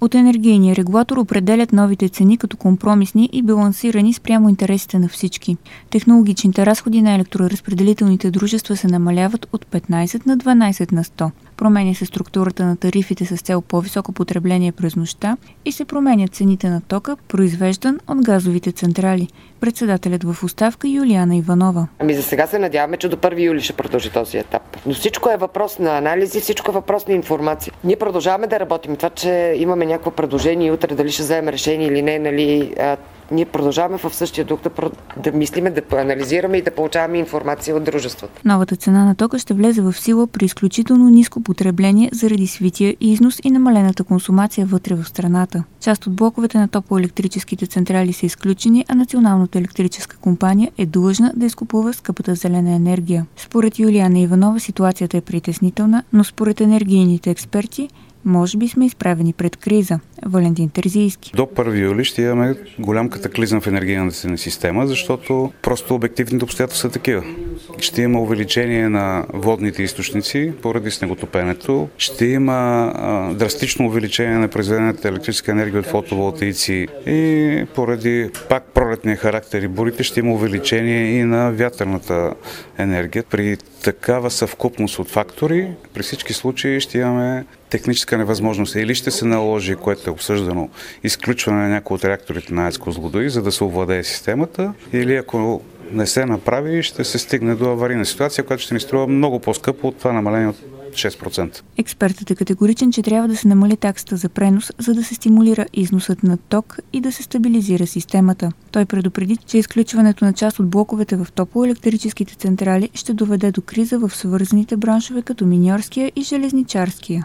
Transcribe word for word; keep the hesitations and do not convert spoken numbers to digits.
От енергийния регулатор определят новите цени като компромисни и балансирани спрямо интересите на всички. Технологичните разходи на електроразпределителните дружества се намаляват от петнайсет на дванайсет на сто. Променя се структурата на тарифите с цел по-високо потребление през нощта и се променят цените на тока, произвеждан от газовите централи. Председателят в оставка Юлиана Иванова. Ами за сега се надяваме, че до първи юли ще продължи този етап. Но всичко е въпрос на анализи, всичко е въпрос на информация. Ние продължаваме да работим. Това, че имаме някакво предложение и утре дали ще вземем решение или не, нали, а, ние продължаваме в същия дух да, да мислиме, да анализираме и да получаваме информация от дружествата. Новата цена на тока ще влезе в сила при изключително ниско потребление заради свития износ и намалената консумация вътре в страната. Част от блоковете на топлоелектрическите централи са изключени, а Националната електрическа компания е длъжна да изкупува скъпата зелена енергия. Според Юлиана Иванова ситуацията е притеснителна, но според енергийните експерти може би сме изправени пред криза. Валентин Терзийски. До първи юли ще имаме голям катаклизъм в енергийната ни система, защото просто обективните обстоятелства са такива. Ще има увеличение на водните източници поради снеготопенето. Ще има а, драстично увеличение на произведената електрическа енергия от фотоволтаици и поради пак пролетния характер и бурите ще има увеличение и на вятърната енергия. При такава съвкупност от фактори, при всички случаи ще имаме техническа невъзможност. Или ще се наложи, което е обсъждано, изключване на някои от реакторите на АЕЦ Козлодуй, за да се овладее системата, или ако не се направи, ще се стигне до аварийна ситуация, която ще ни струва много по-скъпо от това намаление от шест процента. Експертът е категоричен, че трябва да се намали таксата за пренос, за да се стимулира износът на ток и да се стабилизира системата. Той предупреди, че изключването на част от блоковете в топлоелектрическите централи ще доведе до криза в свързаните браншове като миньорския и железничарския.